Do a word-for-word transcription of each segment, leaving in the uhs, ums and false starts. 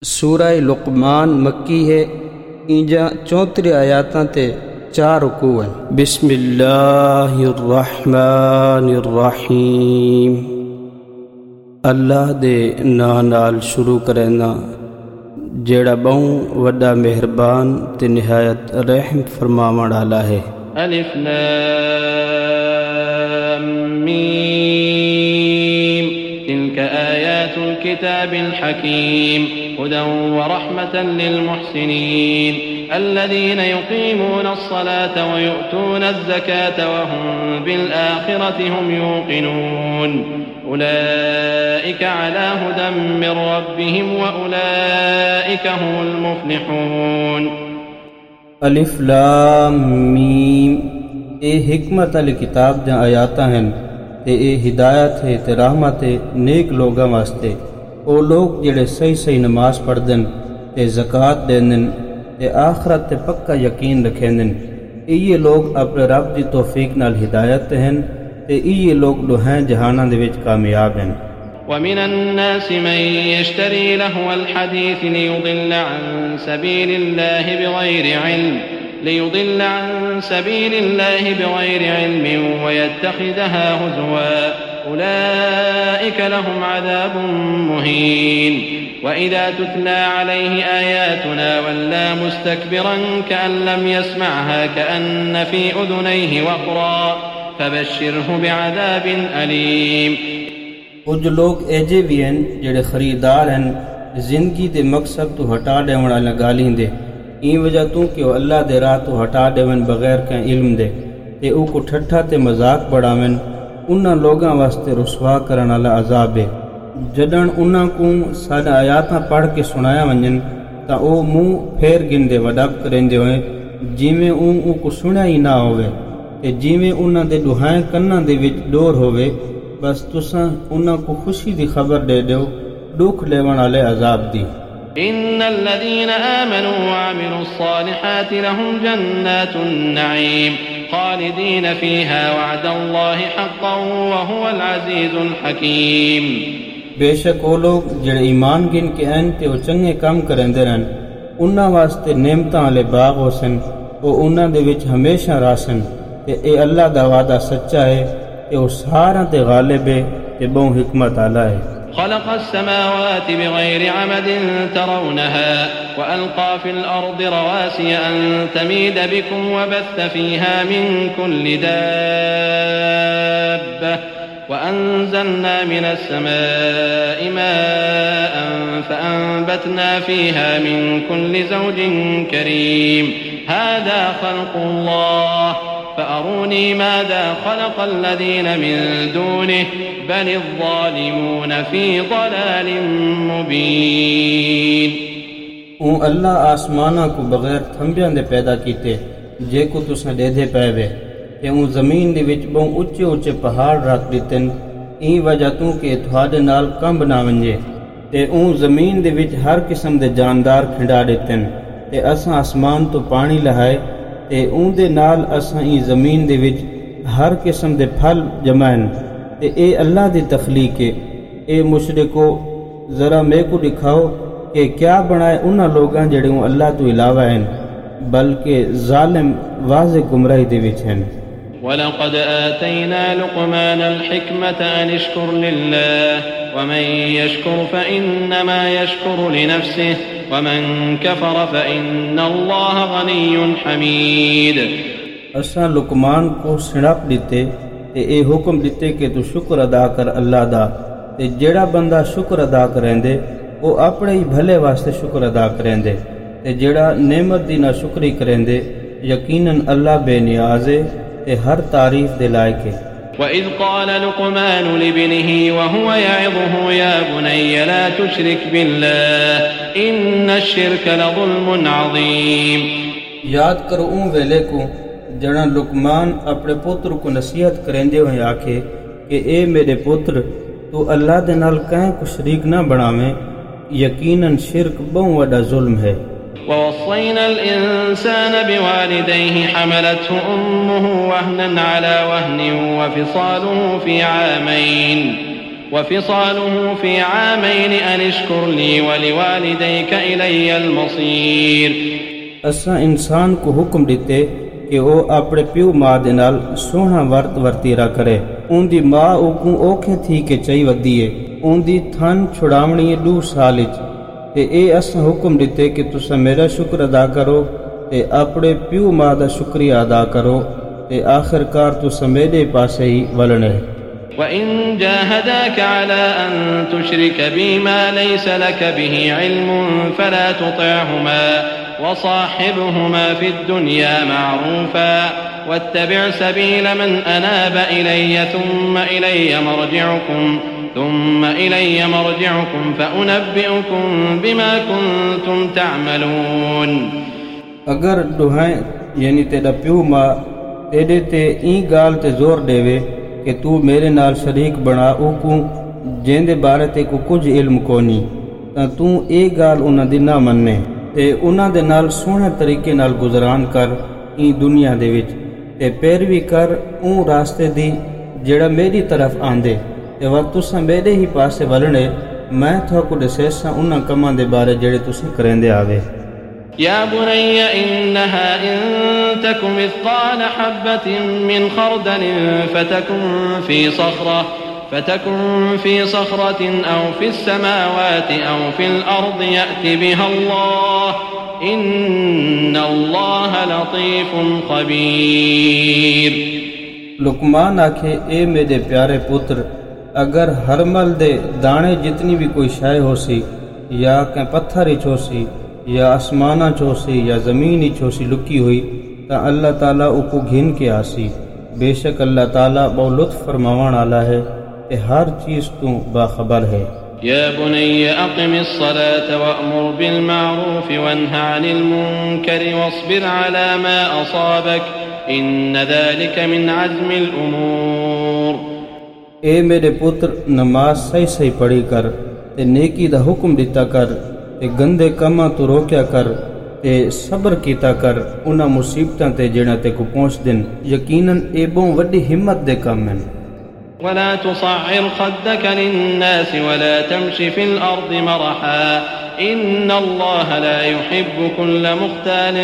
سورہ لقمان مکی ہے، اینجا چونتری آیاتاں تے چار رکوع ہیں۔ بسم اللہ الرحمن الرحیم، اللہ دے ناں نال شروع کرینا جیڑا بہوں وڈا مہربان تے نہایت رحم فرماون والا ہے۔ الف لام میم تلك آیات الكتاب الحکیم هدى ورحمة للمحسنين الذين يقيمون الصلاة ويؤتون الزكاة وهم بالآخرة هم يوقنون أولئك على هدى من ربهم وأولئك هم المفلحون۔ الف لام میم، اے حکمت علی کتاب جا آیاتاں ہیں تے اے ہدایت ہے تے رحمت ہے نیک لوگاں واسطے۔ او لوگ جڑے صحیح صحیح نماز پڑھدن تے زکوٰۃ دیندن تے آخرت تے پکا یقین رکھیندن، یہ لوگ اپنے رب دی توفیق نال ہدایت ہیں تے یہ لوگ دوہیں جہاناں دے وچ کامیاب ہیں۔ ومن الناس من يشتري لهو الحديث ليضل عن سبيل الله بغير علم ليضل عن سبيل الله بغير علم ويتخذها هزوا أولئك لهم عذاب مهين وإذا تتلى عليه آياتنا ولى مستكبرا كأن لم يسمعها كأن في أذنيه وقرا فبشره بعذاب أليم۔ کچھ لوگ ایجے بھی ہیں جڑے خریدار ہیں زندگی دے مقصد تو ہٹا ڈیون والا گالیں دے، این وجہ تو کہ وہ اللہ دے راہ تو ہٹا ڈیون بغیر کہیں علم دے تے او کو ٹھٹھا تے مذاق بڑھاون، انہاں لوگاں واسطے رسوا کرن والا عذاب ہے۔ جدن انہاں کو ساڈا آیاتاں پڑھ کے سنایا ونجن تا او منہ پھیر گندے وڈب کریندے ہوئے جیویں اون او کو سنیا ہی نہ ہوئے تے جیویں انہاں دے ڈوہائیں کناں دے وچ ڈور ہوئے، بس تساں انہاں کو خوشی دی خبر دے دیو دکھ لیون والے عذاب دی۔ ان الذين آمنوا وعملوا الصالحات لهم جنات النعيم خالدين فيها وعد الله حقا وهو العزيز الحكيم۔ بے شک وہ لوگ جڑے ایمان گن کے این تے وہ چنگے کام کریندے رہن، انہاں واسطے نعمتاں والے باغ ہوسن، وہ انہاں دے وچ ہمیشہ راسن تے اے اللہ دا وعدہ سچا ہے تے وہ سارا تے غالب ہے تے بہت حکمت والا ہے۔ خلق السماوات بغير عمد ترونها وألقى في الأرض رواسي أن تميد بكم وبث فيها من كل دابة وأنزلنا من السماء ماء فأنبتنا فيها من كل زوج كريم هذا خلق الله فأروني ماذا خلق الذين من دونه بل الظالمون في ضلال مبين۔ اون اللہ آسمانہ کو بغیر تھمبیاں دے پیدا کیتے جے کو تساں دے دے پے وے تے اون زمین دے وچ بہت اچے اچے پہاڑ رکھ دتن، این وجہ تو کہ تھوڑے نال کمب نہ ونجے تے اون زمین دے وچ ہر قسم دے جاندار کھنڈا دتن تے اساں آسمان تو پانی لہائے تے اون دے نال اساں ای زمین دے وچ ہر قسم دے پھل جمائن تے اے اللہ دی تخلیق ہے۔ اے مشرکو ذرا میں کو دکھاؤ کہ کیا بنائے انہاں لوگاں جڑے ہوں اللہ تو علاوہ ہیں، بلکہ ظالم واضح گمراہی دے وچ ہیں۔ وَلَقَدْ آتَيْنَا لُقْمَانَ الْحِكْمَةَ أَنِ اشْكُرْ لِلَّهِ وَمَنْ يَشْكُرْ فَإِنَّمَا يَشْكُرُ لِنَفْسِهِ وَمَنْ كَفَرَ فَإِنَّ اللَّهَ غَنِيٌّ حَمِيدٌ۔ اساں لقمان کو سڑپ دیتے تے اے حکم دیتے کہ تو شکر ادا کر اللہ دا، تے جیڑا بندہ شکر ادا کریندے وہ اپنے ہی بھلے واسطے شکر ادا کریندے تے جیڑا نعمت دی نا شکری کریندے یقیناً اللہ بے نیاز ہے تے ہر تعریف دے لائق ہے۔ وَإِذْ قَالَ لُقْمَانُ لِابْنِهِ وَهُوَ يَعِظُهُ يَا بُنَيَّ لَا تُشْرِكْ بِاللَّهِ إِنَّ الشِّرْكَ لَظُلْمٌ عَظِيمٌ۔ یاد کرو اون ویلے کو جڑا لقمان اپنے پتر کو نصیحت کریندے ہوئے آکھے کہ اے میرے پتر تو اللہ دے نال کہیں کو شریک نہ بناویں، یقیناً شرک بہت بڑا ظلم ہے۔ ووصينا الإنسان بوالديه حملته أمه وهنا على وهن وفصاله في عامين وفصاله في عامين أن اشكر لي ولوالديك إلي المصير. اساں انسان کو حکم دیتے کہ وہ اپنے پیو ماں دے نال سوہنا ورت ورتیرا کرے. ان دی ماں اوکوں اوکھے تھی کہ چئی ودیے. ان دی تھن چھڑاونی دو سال وچ تے اے اساں حکم دیتے کہ تساں میرا شکر ادا کرو تے اپنے پیو ماں دا شکریہ ادا کرو تے آخر کار تساں میرے پاسے ہی ولنے. وَإِن جَاهَدَاكَ عَلَىٰ أَن تُشْرِكَ بِي مَا لَيْسَ لَكَ بِهِ عِلْمٌ فَلَا تُطِعْهُمَا وصاحبهما في الدنيا معروفا واتبع سبيل من أناب إلي ثم إلي مرجعكم ثم إلي مرجعكم فأنبئكم بما كنتم تعملون. اگر ڈوہائیں یعنی تیرا پیو ماں تیرے تے این گال تے زور دے وے کہ تو میرے نال شریک بنا اوکوں جین دے بارے تے کو کچھ علم کونی تاں تو اے گال انہاں دی نہ مننے تے انہاں دے نال سوہنے طریقے نال گزران کر این دنیا دے وچ تے پیروی کر اون راستے دی جڑا میری طرف آندے تے وقت تساں میرے ہی پاسے ولنے میں تھوکو دسیساں انہاں کماں دے بارے جڑے تساں کریندے آوے. يا بني إنها إن تك مثقال حبة من خردل فتكن في صخرة فتكن في صخرة أو في السماوات أو في الأرض يأت بها الله إن الله لطيف خبير. لقمان آکھے اے میرے پیارے پتر اگر ہر مل دے دانے جتنی بھی کوئی شے ہو سی یا کہ پتھر ہی چھو سی یا آسمانہ چھو سی یا زمین ہی چھو سی لکی ہوئی تا اللہ تعالیٰ او کو گھن کے آسی. بے شک اللہ تعالیٰ بہت لطف فرماوان والا ہے کہ ہر چیز تو باخبر ہے. يا بني أقم الصلاة وأمر بالمعروف وانه عن المنكر واصبر على ما أصابك إن ذلك من عزم الأمور. اے میرے پتر نماز صحیح صحیح پڑھی کر تے نیکی دا حکم دیتا کر تے گندے کماں تو روکیا کر تے صبر کیتا کر انہاں مصیبتاں تے جڑاں تے کو پہنچ دن یقیناً اے بہت وڈی ہمت دے کم ہیں. ولا تصعر خدك للناس ولا تمش في الأرض مرحا إن الله لا يحب كل مختال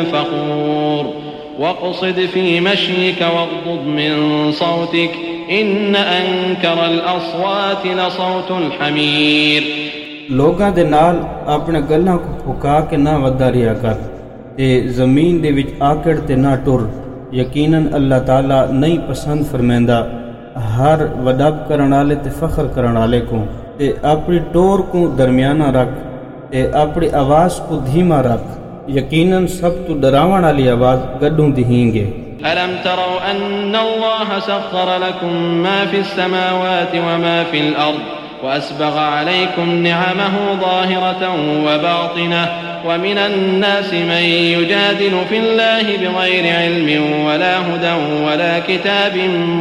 فخور واقصد في مشيك واغضض من صوتك إن أنكر الأصوات لصوت الحمير. لوگاں دے نال اپنے گلاں کو پھکا کے نہ ودا رہیا کر تے زمین دے وچ آکڑ تے نہ ٹر یقیناً اللہ تعالیٰ نہیں پسند فرمیندا ہر وڈب کرن والے تے فخر کرن والے کو تے اپنی ٹور کو درمیانہ رکھ تے اپنی آواز کو دھیما رکھ یقیناً سب تو ڈراون والی آواز گڈوں دہیں گے. ألم تروا أن الله سخر لكم ما في السماوات وما في الأرض وأسبغ عليكم نعمه ظاهرة وباطنة ومن الناس من يجادل في الله بغير علم ولا هدى ولا كتاب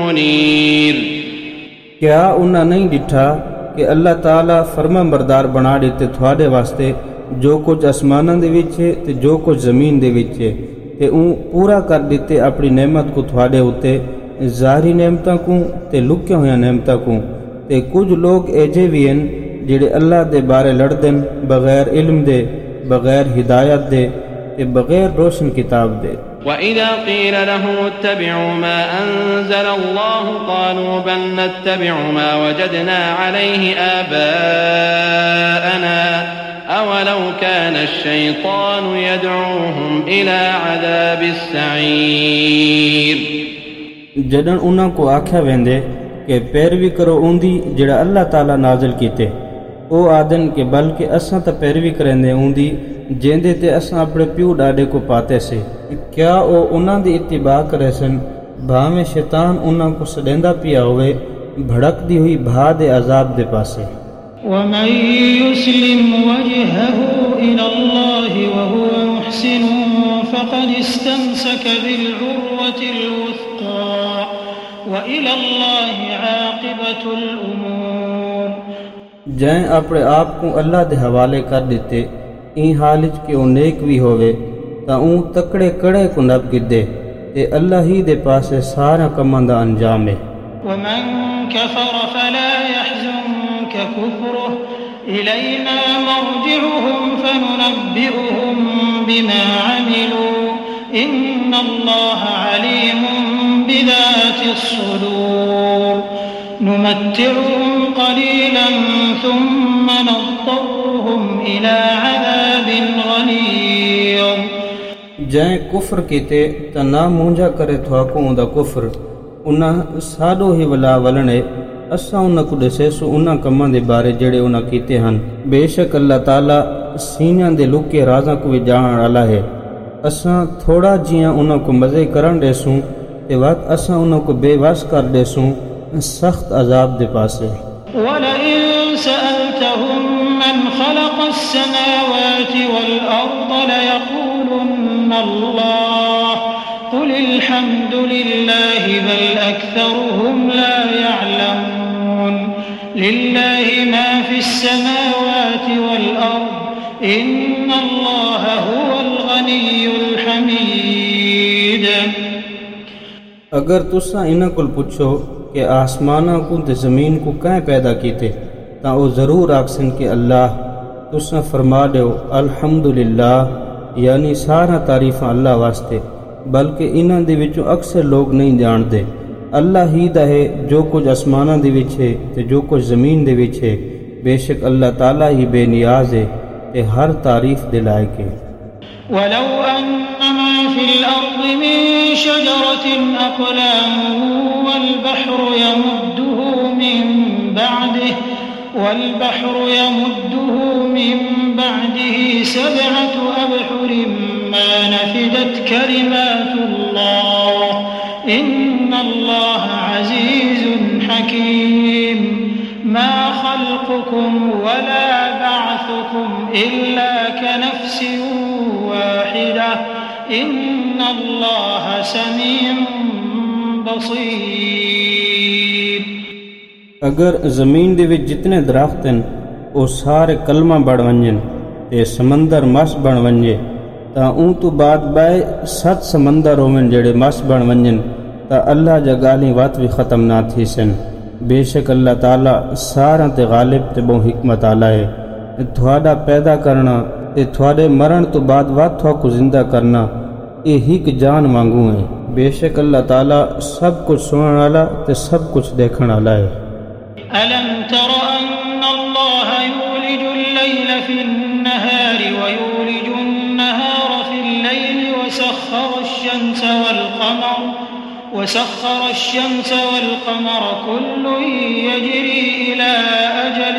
منير. کیا انہاں نہیں ڈٹھا کہ اللہ تعالیٰ فرما بردار بنا دیتے تھوڑے واسطے جو کچھ آسماناں دے وچ ہے تے جو کچھ زمین دے وچ ہے تے اون پورا کر دیتے اپنی نعمت کو تھوڑے ہوتے ظاہری نعمتاں کو تے لکے ہویا نعمتاں کو تے کچھ لوگ ایجے بھی ہیں جڑے اللہ دے بارے لڑ دن بغیر علم دے بغیر ہدایت دے تے بغیر روشن کتاب دے. وَإِذَا قِيلَ لَهُمُ اتَّبِعُوا مَا أَنزَلَ اللَّهُ قَالُوا بَلْ نَتَّبِعُ مَا وَجَدْنَا عَلَيْهِ آبَاءَنَا أَوَلَوْ كَانَ الشَّيْطَانُ يَدْعُوهُمْ إِلَى عَذَابِ السَّعِيرِ. جدن انہاں کو آکھیا ویندے کہ پیروی کرو اوندی جڑا اللہ تعالیٰ نازل کیتے او آدن کہ بلکہ اساں تا پیروی کریندے اوندی جیندے تے اساں اپنے پیو ڈاڈے کو پاتے سے. کیا او انہاں دی اتباع کرے سن بھاویں شیطان انہاں کو سڈیندا پیا ہوئے بھڑک دی ہوئی بھا دے عذاب دے پاسے. ومن يسلم وجهه إلى الله وهو محسن فقد استمسك بالعروة الوثقى وإلى الله عاقبة الأمور. جائیں اپنے آپ کو اللہ دے حوالے کر دیتے این حالج کہ وہ نیک بھی ہوئے تا اون تکڑے کڑے کو نب گدے تے اللہ ہی دے پاسے سارا کماں دا انجام ہے. ومن كفر فلا يحزنك كفره إلينا مرجعهم فننبئهم بما عملوا إن الله عليم بذات الصدور نمتعهم قليلا ثم نضطرهم إلى عذاب غليظ جائیں کفر کیتے تا نہ مونجا کرے تھواکوں دا کفر انہاں ساڈو ہی ولا ولنے اساں انہاں کو دسے سو انہاں کماں دے بارے جڑے انہاں کیتے ہن بے شک اللہ تعالیٰ سینیاں دے لکے رازاں کو بھی جانن والا ہے اساں تھوڑا جیاں انہاں کو مزے کرن دے سوں تے وقت اساں انہاں کو بے وس کر دے سوں سخت عذاب دے پاسے وَلَئِن سَأَلْتَهُم مَّنْ خَلَقَ السَّمَاوَاتِ وَالْأَرْضَ لَيَقُولُنَّ اللَّهُ قُلِ الْحَمْدُ لِلَّهِ بَلْ أَكْثَرُهُمْ لَا يَعْلَمُونَ لِلَّهِ مَا فِي السَّمَاوَاتِ وَالْأَرْضِ إِنَّ اللَّهَ هُوَ الْغَنِيُّ الْحَمِيدُ اگر تساں انہاں کول پوچھو کہ آسماناں کو تے زمین کو کہیں پیدا کیتے تاں او ضرور آکھسن کہ اللہ تساں فرما دیو الحمدللہ یعنی سارا تعریفاں اللہ واسطے بلکہ انہاں دے وچوں اکثر لوگ نہیں جاندے اللہ ہی دا ہے جو کچھ آسماناں دے وچ ہے تے جو کچھ زمین دے وچ ہے بے شک اللہ تعالیٰ ہی بے نیاز ہے تے ہر تعریف دے لائق ہے وَلَوْ أَنَّ مَا فِي الْأَرْضِ مِن شَجَرَةٍ أَقْلَامٌ وَالْبَحْرُ يَمُدُّهُ مِن بَعْدِهِ وَالْبَحْرُ يَمُدُّهُ مِن بَعْدِهِ سَبْعَةُ أَبْحُرٍ مَا نَفِدَتْ كَلِمَاتُ اللَّهِ إِنَّ اللَّهَ عَزِيزٌ حَكِيمٌ مَا خَلْقُكُمْ وَلَا بَعْثُكُمْ إِلَّا كَنَفْسٍ وَاحِدَةٍ إِنَّ اللَّهَ سَمِيعٌ بَصِيرٌ اگر زمین دے وچ جتنے درخت ہیں او سارے کلمہ بڑھ ونجن تے سمندر مس بن ونجے تا اون تو بعد بائے ست سمندر ہومن جڑے مس بن ونجن تا اللہ جا گالیں وات بھی ختم نہ تھی سن بے شک اللہ تعالیٰ سارا تے غالب تے بہت حکمت آلہ ہے تھوڑا پیدا کرنا تے تھوڑے مرن تو بعد وات تھوڑا کو زندہ کرنا یہ ہک جان مانگوں ہے بے شک اللہ تعالیٰ سب کچھ سنن والا تے سب کچھ دیکھن والا ہے أَلَمْ تَرَ أَنَّ اللَّهَ يُولِجُ اللَّيْلَ فِي النَّهَارِ وَيُولِجُ النَّهَارَ فِي اللَّيْلِ وَسَخَّرَ الشَّمْسَ وَالْقَمَرَ وَسَخَّرَ الشَّمْسَ وَالْقَمَرَ كُلٌّ يَجْرِي إِلَى أَجَلٍ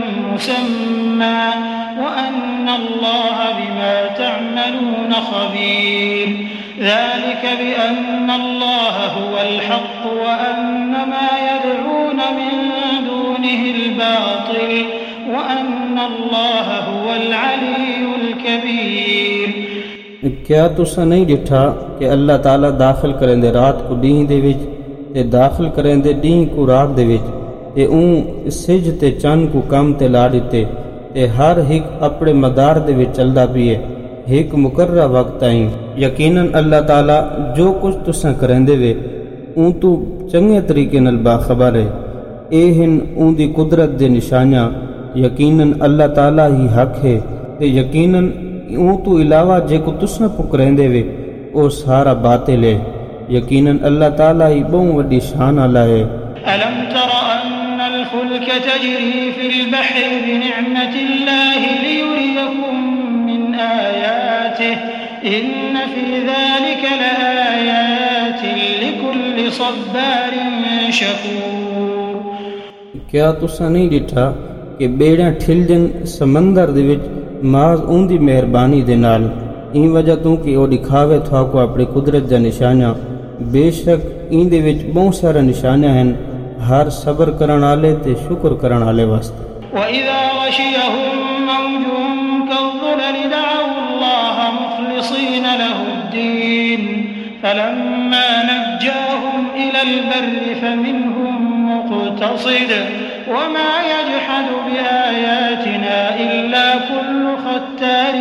مُّسَمًّى وَأَنَّ اللَّهَ بِمَا تَعْمَلُونَ خَبِيرٌ ذَلِكَ بِأَنَّ اللَّهَ هُوَ الْحَقُّ وَأَنَّ مَا يَدْعُونَ مِن دُونِهِ الْبَاطِلُ وَأَنَّ اللَّهَ هُوَ الْعَلِيُّ الْكَبِيرُ کیا تساں نہیں ڈٹھا کہ اللہ تعالیٰ داخل کریں دے رات کو ڈینہ دے وچ تے داخل کریں دے ڈینہ کو رات دے وچ تے اون سج تے چند کو کم تے لا دیتے تے ہر ہک اپنے مدار دے وچ چلدا پیے ایک مقررہ وقت آئیں یقیناً اللہ تعالیٰ جو کچھ تساں کریں دے وے اون تو چنگے طریقے نال باخبر ہے اے ہن اون دی قدرت دے نشانیاں یقیناً اللہ تعالیٰ ہی حق ہے تے یقیناً اون تو علاوہ جے کو تساں پکریں دے وے او سارا باطل ہے یقیناً اللہ تعالیٰ ہی بہت وڈی شان والا ہے أَلَمْ تَرَ أَنَّ الْفُلْكَ تَجْرِي فِي الْبَحْرِ بِنِعْمَةِ اللَّهِ لِيُرِيَكُم مِّنْ آيَاتِهِ إِنَّ فِي ذَلِكَ لَآيَاتٍ لِكُلِّ صَبَّارٍ شَكُورٍ کیا تساں نہیں ڈٹھا کہ بیڑیاں ٹھلجن سمندر دے وچ ماز اون دی مہربانی دے نال این وجہ تو کہ او دکھاوے تھا کو اپنی قدرت دا نشانیاں بے شک این دے وچ بہت سارا نشانیاں ہیں ہر صبر کرن والے تے شکر کرن والے واسطے وَإِذَا غَشِيَهُم مَّوْجٌ كَالظُّلَلِ دَعَوُا اللَّهَ مُخْلِصِينَ لَهُ الدِّينَ فَلَمَّا نَجَّاهُمْ إِلَى الْبَرِّ فَمِنْهُم مُّقْتَصِدٌ وَمَا يَجْحَدُ بِآيَاتِنَا إِلَّا كُلُّ خَتَّارٍ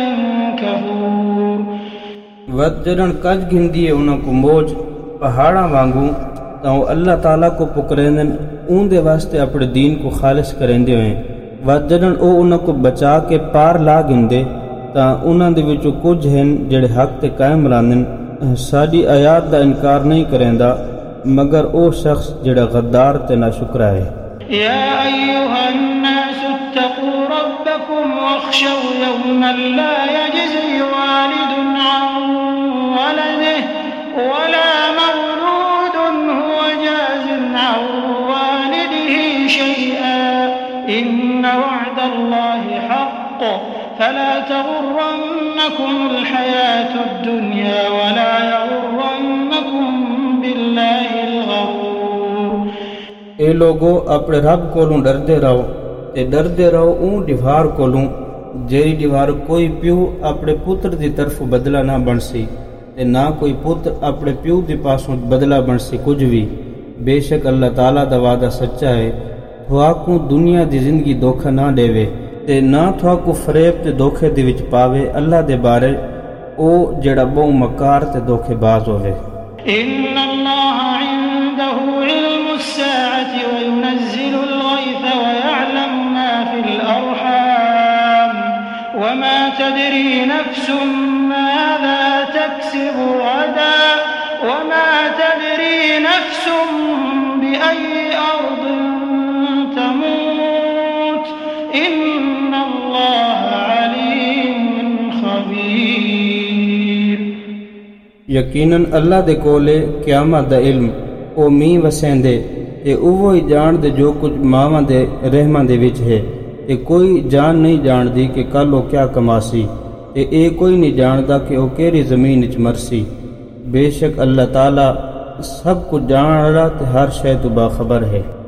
كَفُورٍ ود جڑن کج گھندی ہے انہاں کو موج پہاڑاں وانگوں تو وہ اللہ تعالیٰ کو پکریندن اون دے واسطے اپنے دین کو خالص کریندے ہوئے و جدن او انہاں کو بچا کے پار لا گندے تا انہاں دے وچوں کچھ ہیں جڑے حق تے قائم رہندن ساڈی آیات دا انکار نہیں کریندا مگر او شخص جڑا غدار تے ناشکرا ہے۔ یا ایھا الناس اتقوا ربکم واخشوا یوما لا یجزی والد عن ولده ولا مولود هو جاز عن والده شيئا ان وعد الله حق فلا تغرنكم الحياة الدنيا ولا يغرنكم بالله الغرور۔ اے لوگو اپنے رب کولوں ڈردے رہو تے ڈردے رہو اون دیوار کولوں جیڑی دیوار کوئی پیو اپنے پتر دی طرف بدلہ نہ بن سی تے نہ کوئی پتر اپنے پیو دی پاسوں بدلہ بن سی کچھ بھی۔ بے شک اللہ تعالیٰ دا وعدہ سچا ہے، تھواکوں دنیا دی زندگی دھوکھا نہ دیوے تے نہ تھواکوں فریب تے دھوکھے دی وچ پاوے اللہ دے بارے او جڑا بہوں مکار تے دھوکھے باز ہوئے۔ ان اللہ عنده علم الساعة وينزل الغيث ويعلم ما في الأرحام وما تدري نفس ماذا تكسب غدا وما تدري نفس بأي أرض تموت إن الله عليم خبير۔ یقیناً اللہ دے کولے قیامت دا علم او می وسیندے تے اوہ ہی جان دے جو کچھ ماواں دے رحماں دے وچ ہے تے کوئی جان نہیں جان دی کہ کل او کیا کماسی تے اے کوئی نہیں جاندا کہ او کیڑی زمین وچ مرسی۔ بے شک اللہ تعالیٰ سب کچھ جان والا تے ہر شے تو باخبر ہے۔